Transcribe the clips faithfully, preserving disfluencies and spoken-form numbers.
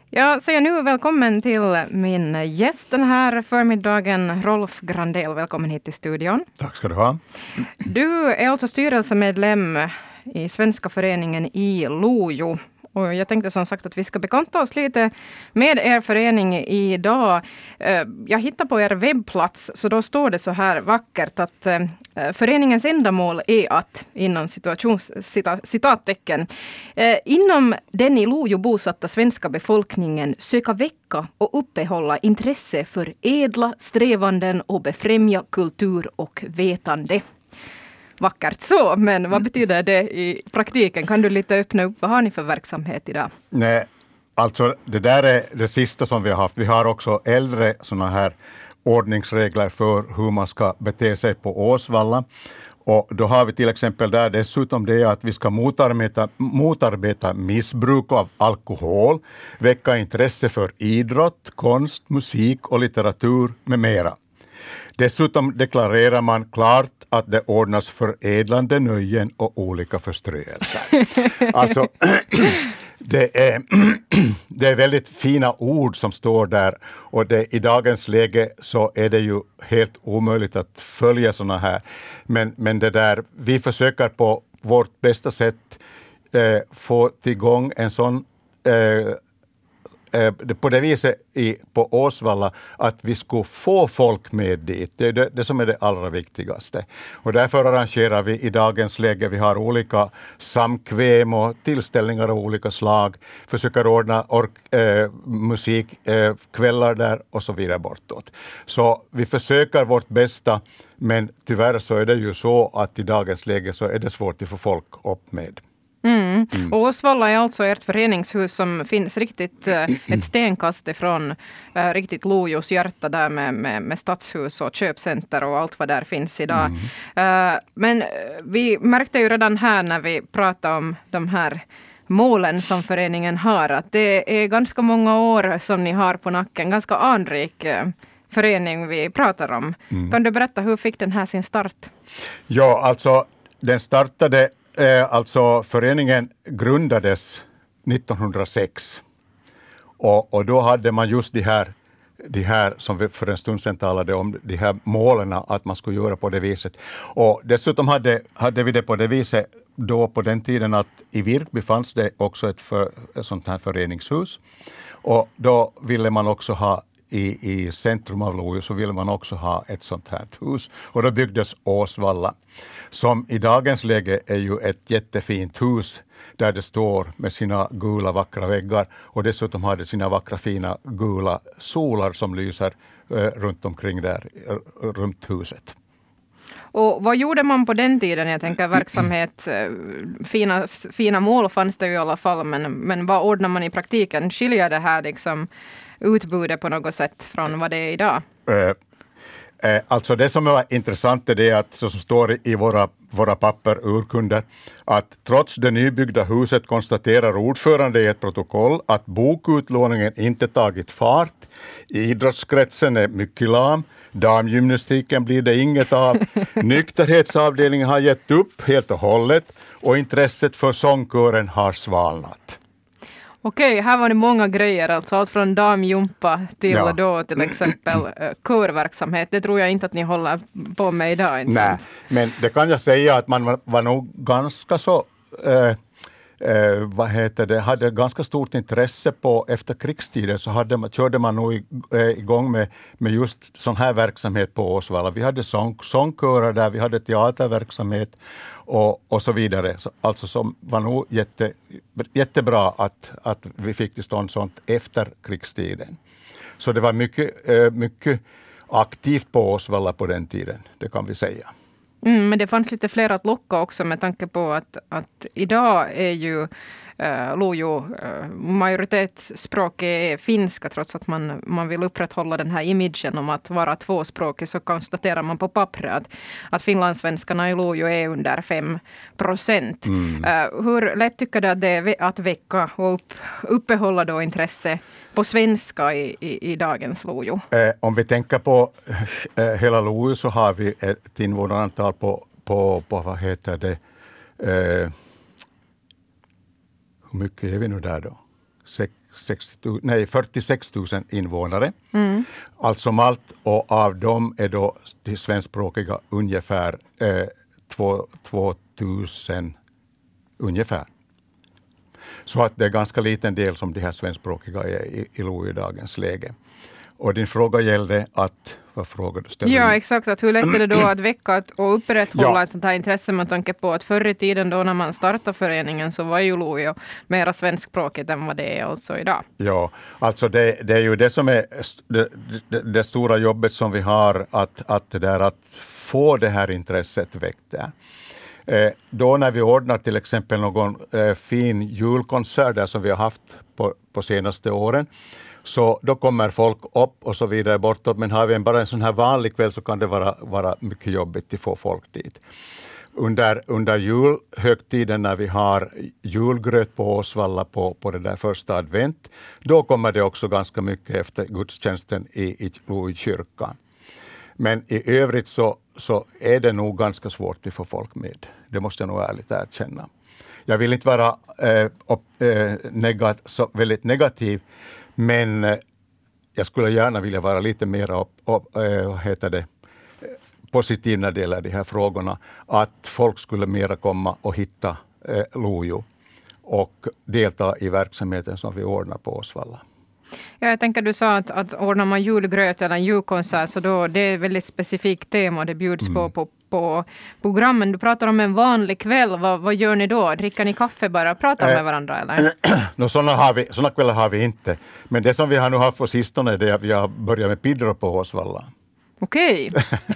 Jag säger nu välkommen till min gäst den här förmiddagen, Rolf Grandel. Välkommen hit till studion. Tack ska du ha. Du är alltså styrelsemedlem i Svenska föreningen i Lojo. Och jag tänkte som sagt att vi ska bekanta oss lite med er förening idag. Jag hittar på er webbplats, så då står det så här vackert att föreningens ändamål är att, inom situations, citattecken, inom den i Lojo bosatta svenska befolkningen söka väcka och uppehålla intresse för edla strävanden och befrämja kultur och vetande. Vackert så, men vad betyder det i praktiken? Kan du lite öppna upp, vad har ni för verksamhet idag? Nej, alltså det där är det sista som vi har haft. Vi har också äldre såna här ordningsregler för hur man ska bete sig på Åsvalla. Och då har vi till exempel där dessutom det att vi ska motarbeta, motarbeta missbruk av alkohol, väcka intresse för idrott, konst, musik och litteratur med mera. Dessutom deklarerar man klart att det ordnas förädlande nöjen och olika förströelser. Alltså, det är, det är väldigt fina ord som står där, och det, i dagens läge så är det ju helt omöjligt att följa såna här. Men, men det där, vi försöker på vårt bästa sätt eh, få tillgång en sån eh, på det viset i, på Åsvalla att vi skulle få folk med dit. Det är det, det som är det allra viktigaste. Och därför arrangerar vi i dagens läge, vi har olika samkväm och tillställningar av olika slag. Försöker ordna ork, eh, musik, eh, kvällar där och så vidare bortåt. Så vi försöker vårt bästa, men tyvärr så är det ju så att i dagens läge så är det svårt att få folk upp med. Mm. Mm. Och Åsvalla är alltså ert föreningshus som finns riktigt äh, ett stenkast ifrån äh, riktigt Lojos hjärta där med, med, med stadshus och köpcenter och allt vad där finns idag. Mm. Äh, men vi märkte ju redan här när vi pratade om de här målen som föreningen har att det är ganska många år som ni har på nacken, ganska anrik äh, förening vi pratar om. Mm. Kan du berätta, hur fick den här sin start? Ja, alltså den startade Alltså föreningen grundades nittonhundrasex och, och då hade man just de här, de här som vi för en stund sedan talade om, de här målen att man skulle göra på det viset. Och dessutom hade, hade vi det på det viset då på den tiden att i Virkby fanns det också ett, för, ett sånt här föreningshus, och då ville man också ha I, i centrum av Lojo så vill man också ha ett sånt här hus. Och då byggdes Åsvalla, som i dagens läge är ju ett jättefint hus där det står med sina gula vackra väggar, och dessutom har det sina vackra fina gula solar som lyser eh, runt omkring där, eh, runt huset. Och vad gjorde man på den tiden? Jag tänker verksamhet, fina, fina mål fanns det ju i alla fall, men, men vad ordnar man i praktiken? Skiljer det här liksom utbudet på något sätt från vad det är idag? Eh, eh, alltså det som är intressant är det att, så som står i våra, våra papper urkunder, att trots det nybyggda huset konstaterar ordförande i ett protokoll att bokutlåningen inte tagit fart. Idrottskretsen är mycket lam. Damgymnastiken blir det inget av. Nykterhetsavdelningen har gett upp helt och hållet, och intresset för sångkören har svalnat. Okej, här var det många grejer, alltså allt från damjumpa till ja. då till exempel körverksamhet. Det tror jag inte att ni håller på med idag. Nej, men det kan jag säga att man var nog ganska så, eh, eh, vad heter det, hade ganska stort intresse på efter krigstiden, så hade man, körde man nog igång med, med just sån här verksamhet på Åsvalla. Vi hade sång, sångkörer där, vi hade teaterverksamhet och, och så vidare. Så, alltså som var nog jätte, jättebra att, att vi fick till stånd sånt efter krigstiden. Så det var mycket, mycket aktivt på Åsvalla på den tiden, det kan vi säga. Mm, men det fanns lite fler att locka också med tanke på att, att idag är ju Uh, Lojo, uh, majoritetsspråk är finska, trots att man, man vill upprätthålla den här imagen om att vara tvåspråkig, så konstaterar man på pappret att, att finlandssvenskarna i Lojo är under fem procent. Mm. Uh, hur lätt tycker du att det är att väcka och upp, uppehålla då intresse på svenska i, i, i dagens Lojo? Eh, om vi tänker på eh, hela Lojo så har vi ett invånarantal på, på, på vad heter det eh, hur mycket är vi nu där då? sextio, nej, fyrtiosex tusen invånare. Mm. Alltså allt, och av dem är då de svenskspråkiga ungefär eh, två tusen ungefär. Så att det är ganska liten del som de här svenskspråkiga är i, i Lojo i dagens läge. Och din fråga gällde att, vad frågar du? Ställer ja, du? exakt. Att hur lätt är det då att väcka och upprätthålla Ja. ett sånt här intresse med tanke på att förr i tiden då när man startade föreningen så var ju Lojo mera svenskspråkigt än vad det är alltså idag. Ja, alltså det, det är ju det som är det, det, det stora jobbet som vi har, att, att, det där, att få det här intresset väckt där. Eh, då när vi ordnar till exempel någon eh, fin julkonsert där som vi har haft på, på senaste åren, så då kommer folk upp och så vidare bortåt. Men har vi en, bara en sån här vanlig kväll så kan det vara, vara mycket jobbigt att få folk dit. Under, under julhögtiden när vi har julgröt på Åsvalla på, på det där första advent, då kommer det också ganska mycket efter gudstjänsten i, i Lojo kyrkan. Men i övrigt så, så är det nog ganska svårt att få folk med. Det måste jag nog ärligt erkänna. Jag vill inte vara eh, upp, eh, negat, så väldigt negativ, men eh, jag skulle gärna vilja vara lite mer upp, upp, eh, vad heter det, positiv när det gäller de här frågorna. Att folk skulle mera komma och hitta eh, Lojo och delta i verksamheten som vi ordnar på Åsvalla. Ja, jag tänker du sa att, att ordnar man julgröt eller julkonsert så då det är ett väldigt specifikt tema och det bjuds mm. på, på, på programmen. Du pratar om en vanlig kväll. Vad, vad gör ni då? Dricker ni kaffe bara och pratar äh, med varandra? Eller? no, sådana, har vi, sådana kvällar har vi inte. Men det som vi har nu haft på sistone är att vi har börjat med pidro på Åsvalla. Okej.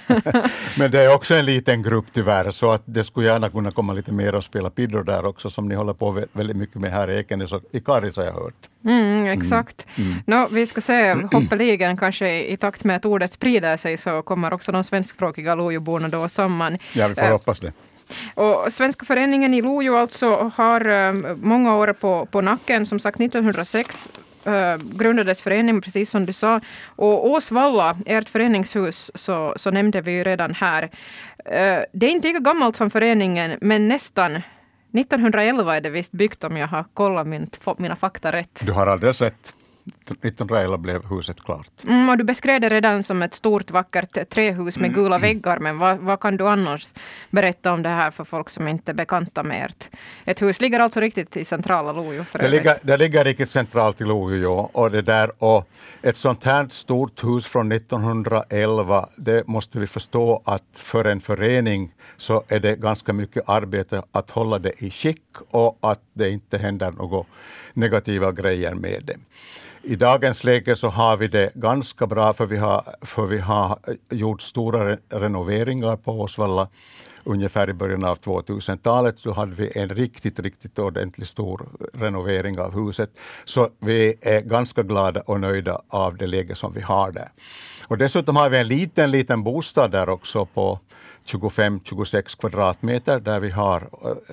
Men det är också en liten grupp tyvärr, så att det skulle gärna kunna komma lite mer och spela pidro där också, som ni håller på väldigt mycket med här i Ekenäs och i Karis har jag hört. Mm, exakt. Mm. Mm. No, vi ska se, hoppeligen kanske i takt med att ordet sprider sig så kommer också de svenskspråkiga Lojoborna då samman. Ja, vi får uh, hoppas det. Och Svenska föreningen i Lojo alltså har uh, många år på, på nacken, som sagt nittonhundrasex Uh, grundades föreningen, precis som du sa. Och Åsvalla, ert föreningshus, så, så nämnde vi ju redan här. Uh, det är inte lika gammalt som föreningen, men nästan nittonhundraelva är det visst byggt, om jag har kollat min, mina fakta rätt. Du har alldeles rätt. nittonhundraelva blev huset klart. Mm, och du beskrev det redan som ett stort vackert trähus med gula väggar, men vad, vad kan du annars berätta om det här för folk som inte är bekanta med ert? Ett hus ligger alltså riktigt i centrala Lojo. Det ligger, det ligger riktigt centralt i Lojo, ja. Och det där, och ett sånt här stort hus från nittonhundraelva, det måste vi förstå att för en förening så är det ganska mycket arbete att hålla det i skick och att det inte händer några negativa grejer med det. I dagens läge så har vi det ganska bra, för vi har, för vi har gjort stora renoveringar på Åsvalla. Ungefär i början av tvåtusentalet så hade vi en riktigt, riktigt ordentlig stor renovering av huset. Så vi är ganska glada och nöjda av det läge som vi har där. Och dessutom har vi en liten, liten bostad där också på tjugofem till tjugosex kvadratmeter, där vi har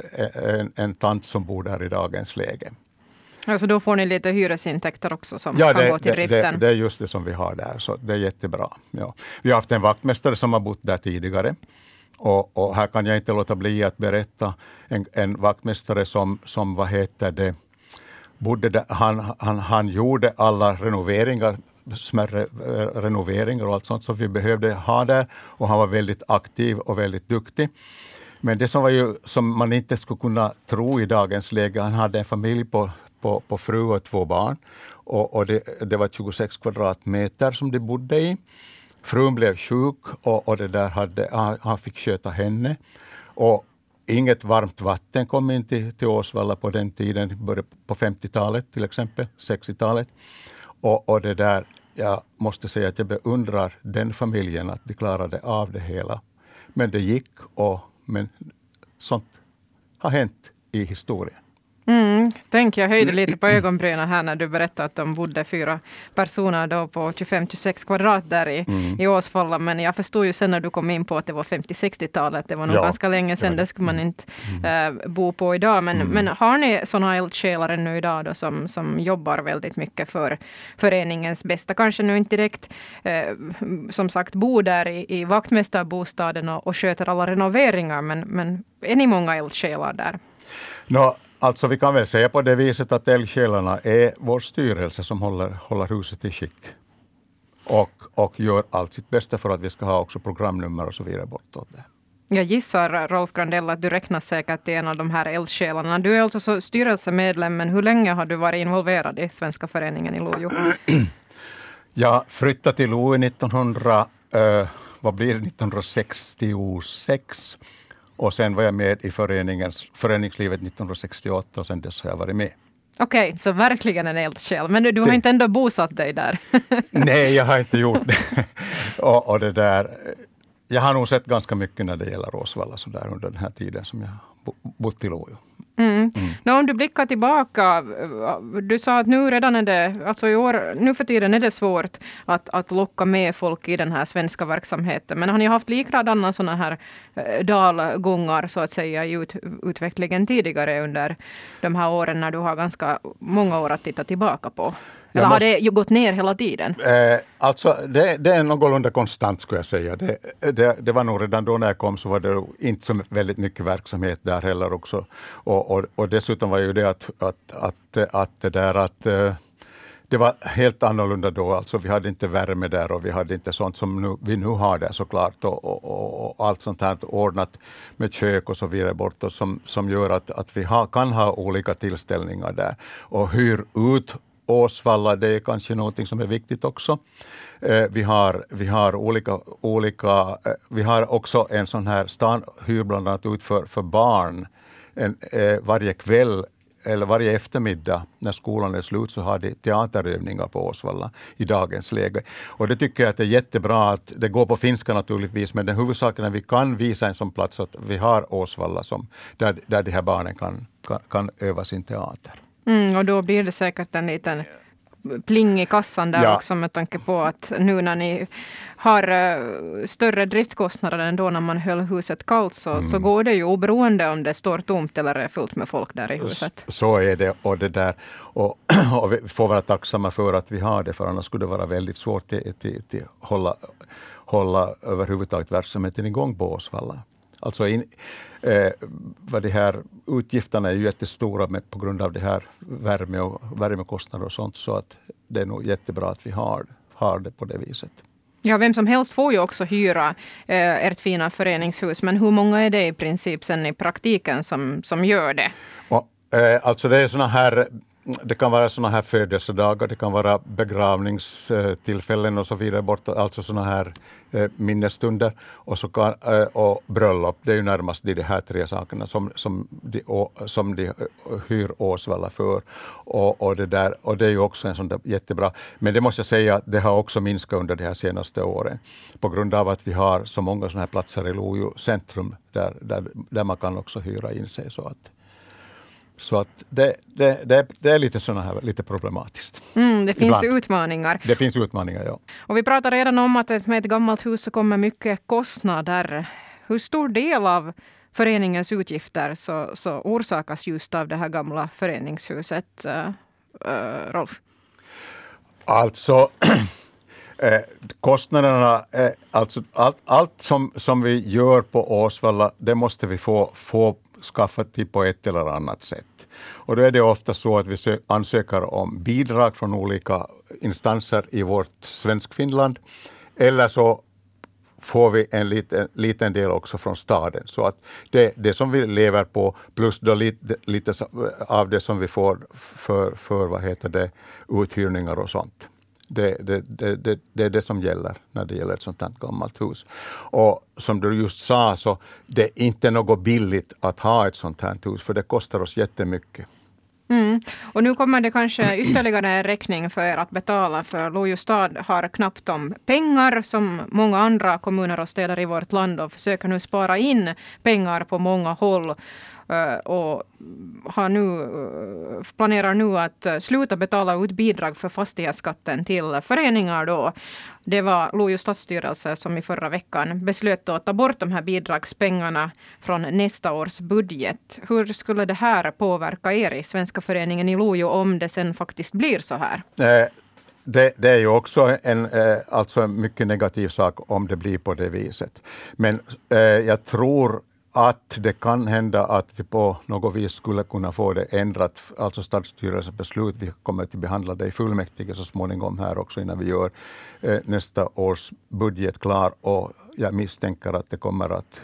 en, en tant som bor där i dagens läge. Alltså då får ni lite hyresintäkter också som ja, kan det, gå till det, driften. Det, det är just det som vi har där, så det är jättebra. Ja. Vi har haft en vaktmästare som har bott där tidigare. Och, och här kan jag inte låta bli att berätta en, en vaktmästare som, som vad heter det, bodde där, han, han, han gjorde alla renoveringar, smärre eh, renoveringar och allt sånt som vi behövde ha där. Och han var väldigt aktiv och väldigt duktig. Men det som, var ju, som man inte skulle kunna tro i dagens läge, han hade en familj på På, på fru och två barn. Och, och det, det var tjugosex kvadratmeter som de bodde i. Frun blev sjuk och, och det där hade, han, han fick sköta henne. Och inget varmt vatten kom in till, till Åsvalla på den tiden. Började på femtiotalet till exempel, sextiotalet. Och, och det där, jag måste säga att jag beundrar den familjen att de klarade av det hela. Men det gick, och, men sånt har hänt i historien. Mm, tänk, jag höjde lite på ögonbrynen här när du berättade att de bodde fyra personer då på tjugofem till tjugosex kvadrat där i, mm. i Åsvalla. Men jag förstod ju sen när du kom in på att det var femtio-sextiotalet. Det var nog ja. ganska länge sedan, ja. det skulle man inte mm. äh, bo på idag. Men, mm. men har ni sådana eldsjälar ännu idag då, som, som jobbar väldigt mycket för föreningens bästa? Kanske nu inte direkt äh, som sagt bor där i, i vaktmästarbostaden och, och sköter alla renoveringar. Men, men är ni många eldsjälar där? No, Alltså vi kan väl säga på det viset att eldsjälarna är vår styrelse som håller, håller huset i skick. Och, och gör allt sitt bästa för att vi ska ha också programnummer och så vidare bortåt det. Jag gissar, Rolf Grandell, att du räknas säkert till en av de här eldsjälarna. Du är alltså så styrelsemedlem, men hur länge har du varit involverad i Svenska föreningen i Lojo? Jag flyttade till Lojo nittonhundra, eh, vad blir det, nittonhundrasextiosex. Och sen var jag med i föreningens, föreningslivet nittonhundrasextioåtta och sen dess har jag varit med. Okej, okay, så verkligen en eldsjäl. Men du, du har det... inte ändå bosatt dig där? Nej, jag har inte gjort det. och, och det där... Jag har nog sett ganska mycket när det gäller Åsvalla så där under den här tiden som jag bott i Lojo. Mm. Mm. Nå, om du blickar tillbaka, du sa att nu redan är det, alltså i år, nu för tiden är det svårt att, att locka med folk i den här svenska verksamheten. Men har ni haft likadana sådana här dalgångar så att säga i ut, utvecklingen tidigare under de här åren när du har ganska många år att titta tillbaka på? Eller måste, har det ju gått ner hela tiden? Eh, alltså det, det är någorlunda konstant skulle jag säga. Det, det, det var nog redan då när jag kom så var det inte så väldigt mycket verksamhet där heller också. Och, och, och dessutom var ju det att, att, att, att det där att eh, det var helt annorlunda då. Alltså vi hade inte värme där och vi hade inte sånt som nu, vi nu har där såklart. Och, och, och, och allt sånt här ordnat med kök och så vidare bort och som, som gör att, att vi ha, kan ha olika tillställningar där. Och hyr ut Åsvalla, det är kanske någonting som är viktigt också. Eh, vi har, vi har olika, olika eh, vi har också en sån här stan hyr bland annat ut för, för barn en, eh, varje kväll eller varje eftermiddag när skolan är slut så har de teaterövningar på Åsvalla i dagens läge. Och det tycker jag att det är jättebra att det går på finska naturligtvis, men den huvudsaken är att vi kan visa en sån plats att vi har Åsvalla som, där, där de här barnen kan, kan, kan öva sin teater. Mm, och då blir det säkert en liten pling i kassan där ja. Också med tanke på att nu när ni har uh, större driftkostnader än då när man höll huset kallt så, mm. så går det ju oberoende om det står tomt eller är fullt med folk där i huset. Så, så är det och det där och, och vi får vara tacksamma för att vi har det för annars skulle det vara väldigt svårt att till, till hålla, hålla överhuvudtaget verksamheten igång på Åsvalla. Alltså in, eh, vad det här utgifterna är ju jättestora med, på grund av det här värme och värmekostnader och sånt så att det är nog jättebra att vi har, har det på det viset. Ja, vem som helst får ju också hyra eh, ert fina föreningshus, men hur många är det i princip sen i praktiken som, som gör det? Och, eh, alltså det är såna här Det kan vara såna här födelsedagar, det kan vara begravningstillfällen och så vidare bort, alltså såna här eh, minnesstunder och, så kan, eh, och bröllop. Det är ju närmast de, de här tre sakerna som, som, de, och, som de hyr Åsvalla för. Och, och, det där, och det är ju också en sån där jättebra. Men det måste jag säga att det har också minskat under de här senaste åren. På grund av att vi har så många såna här platser i Lojo centrum där, där, där man kan också hyra in sig så att Så att det, det, det, det är lite såna här, lite problematiskt. Mm, det finns Ibland. utmaningar. Det finns utmaningar, ja. Och vi pratar redan om att med ett gammalt hus så kommer mycket kostnader. Hur stor del av föreningens utgifter så, så orsakas just av det här gamla föreningshuset, uh, uh, Rolf? Alltså... Eh, kostnaderna, eh, alltså allt, allt som, som vi gör på Åsvalla, det måste vi få, få skaffat till på ett eller annat sätt. Och då är det ofta så att vi sö- ansöker om bidrag från olika instanser i vårt Svensk-Finland. Eller så får vi en liten, liten del också från staden. Så att det, det som vi lever på plus då lite, lite av det som vi får för, för vad heter det, uthyrningar och sånt. Det, det, det, det, det är det som gäller när det gäller ett sånt här gammalt hus. Och som du just sa så det är inte något billigt att ha ett sånt här hus för det kostar oss jättemycket. Mm. Och nu kommer det kanske ytterligare en räkning för er att betala för Lojo stad har knappt de pengar som många andra kommuner och städer i vårt land och försöker nu spara in pengar på många håll. Och har nu, planerar nu att sluta betala ut bidrag för fastighetsskatten till föreningar då. Det var Lojo stadsstyrelse som i förra veckan beslöt att ta bort de här bidragspengarna från nästa års budget. Hur skulle det här påverka er i Svenska föreningen i Lojo om det sen faktiskt blir så här? Eh, det, det är ju också en, eh, alltså en mycket negativ sak om det blir på det viset. Men eh, jag tror att det kan hända att vi på något vis skulle kunna få det ändrat, alltså stadsstyrelsebeslut. Vi kommer att behandla det i fullmäktige så småningom här också innan vi gör eh, nästa års budget klar, och jag misstänker att det kommer att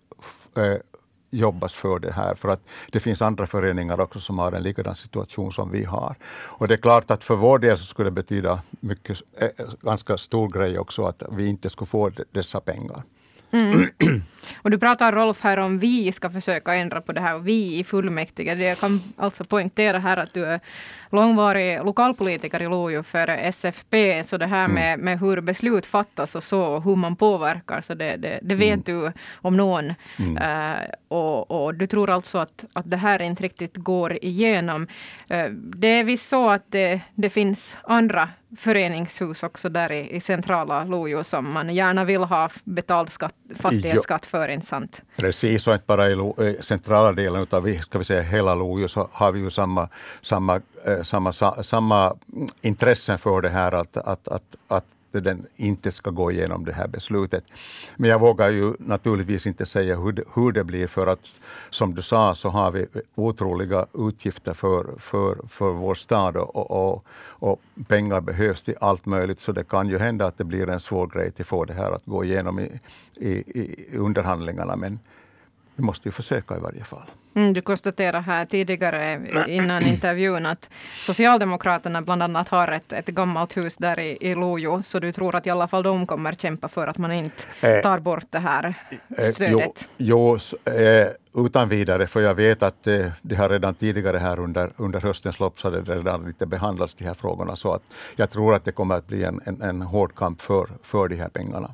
eh, jobbas för det här, för att det finns andra föreningar också som har en likadan situation som vi har. Och det är klart att för vår del så skulle det betyda mycket, eh, ganska stor grej också att vi inte skulle få d- dessa pengar. Mm. Och du pratar, Rolf, här om vi ska försöka ändra på det här, och vi i fullmäktige. Jag kan alltså poängtera här att du är långvarig lokalpolitiker i Lojo för S F P, så det här med, med hur beslut fattas och så, hur man påverkar, så det, det, det vet mm. du om någon. Mm. Uh, och, och du tror alltså att, att det här inte riktigt går igenom. Uh, det är visst så att det, det finns andra föreningshus också där i, i centrala Lojo som man gärna vill ha betald skatt, fastighetsskatt för, inte sant? Precis, och inte bara i Lo, eh, centrala delen utan vi, ska vi säga hela Lojo, så har vi ju samma, samma, eh, samma, sa, samma intressen för det här att, att, att, att den inte ska gå igenom det här beslutet. Men jag vågar ju naturligtvis inte säga hur det, hur det blir, för att som du sa så har vi otroliga utgifter för, för, för vår stad, och, och, och pengar behövs till allt möjligt, så det kan ju hända att det blir en svår grej till få det här att gå igenom i, i, i underhandlingarna, men vi måste ju försöka i varje fall. Mm, du konstaterar här tidigare innan intervjun att Socialdemokraterna bland annat har ett, ett gammalt hus där i, i Lojo, så du tror att i alla fall de kommer kämpa för att man inte tar bort det här stödet? Jo, jo eh, utan vidare, för jag vet att eh, det har redan tidigare här under, under höstens lopp så har det redan lite behandlats de här frågorna, så att jag tror att det kommer att bli en, en, en hård kamp för, för de här pengarna.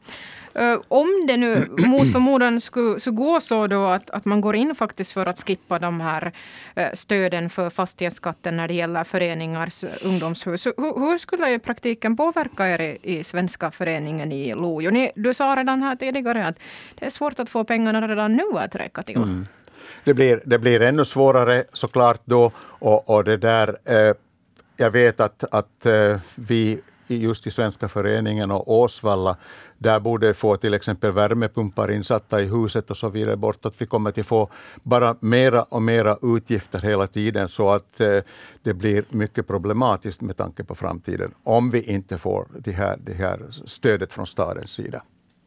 Uh, om det nu mot förmodan skulle, skulle gå så då att, att man går in faktiskt för att skippa de här uh, stöden för fastighetsskatten när det gäller föreningars ungdomshus. Hur, hur skulle i praktiken påverka er i, i Svenska föreningen i Lojo? Ni, du sa redan här tidigare att det är svårt att få pengarna redan nu att räcka till. Mm. Det, blir, det blir ännu svårare såklart då, och, och det där, eh, jag vet att, att eh, vi just i Svenska föreningen och Åsvalla, där borde få till exempel värmepumpar insatta i huset och så vidare bort, att vi kommer att få bara mera och mera utgifter hela tiden, så att eh, det blir mycket problematiskt med tanke på framtiden om vi inte får det här, det här stödet från stadens sida.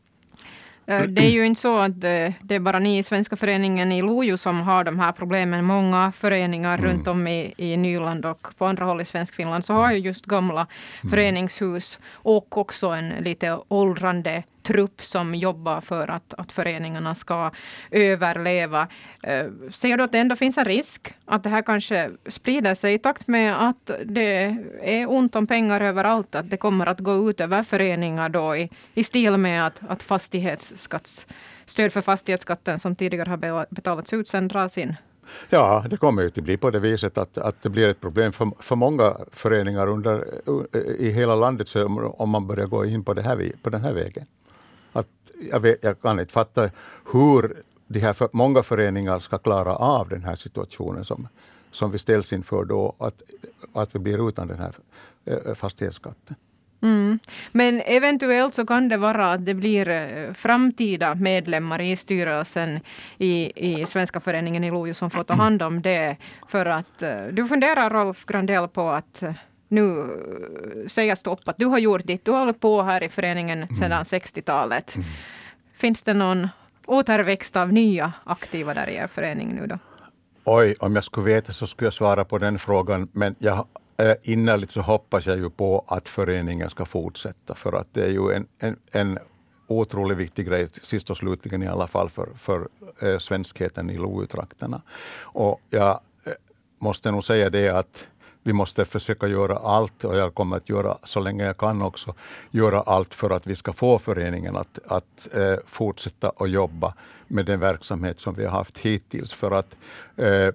Det är ju inte så att det är bara ni i Svenska föreningen i Lojo som har de här problemen. Många föreningar mm. runt om i, i Nyland och på andra håll i Svenskfinland så har ju just gamla mm. föreningshus och också en lite åldrande trupp som jobbar för att, att föreningarna ska överleva. Ser du att det ändå finns en risk att det här kanske sprider sig i takt med att det är ont om pengar överallt, att det kommer att gå ut över föreningar då i, i stil med att, att fastighetsskatts, stöd för fastighetsskatten som tidigare har betalats ut sen dras in? Ja, det kommer ju att bli på det viset att, att det blir ett problem för, för många föreningar under, i hela landet, så om man börjar gå in på, det här, på den här vägen. Att jag, vet, jag kan inte fatta hur de här för, många föreningar ska klara av den här situationen som, som vi ställs inför då, att, att vi blir utan den här äh, fastighetsskatten. Mm. Men eventuellt så kan det vara att det blir framtida medlemmar i styrelsen i, i Svenska föreningen i Lojo som får ta hand om det, för att du funderar, Rolf Grandell, på att nu säga stopp, att du har gjort ditt, du har hållit på här i föreningen sedan mm. sextiotalet. Mm. Finns det någon återväxt av nya aktiva där i er förening nu då? Oj, om jag skulle veta så skulle jag svara på den frågan, men jag äh, innerligt så hoppas jag ju på att föreningen ska fortsätta, för att det är ju en, en, en otroligt viktig grej, sist och slutligen i alla fall för, för äh, svenskheten i Lojo-trakterna. Och jag äh, måste nog säga det att vi måste försöka göra allt, och jag kommer att göra så länge jag kan också, göra allt för att vi ska få föreningen att, att eh, fortsätta att jobba med den verksamhet som vi har haft hittills. För att eh,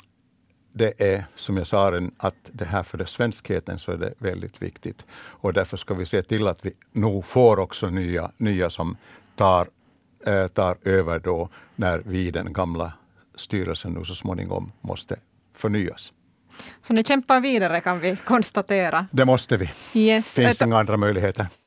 det är, som jag sa, att det här för det svenskheten så är det väldigt viktigt. Och därför ska vi se till att vi nog får också nya, nya som tar, eh, tar över då, när vi den gamla styrelsen nu så småningom måste förnyas. Så ni kämpar vidare, kan vi konstatera. Det måste vi. Yes. Finns inga andra möjligheter.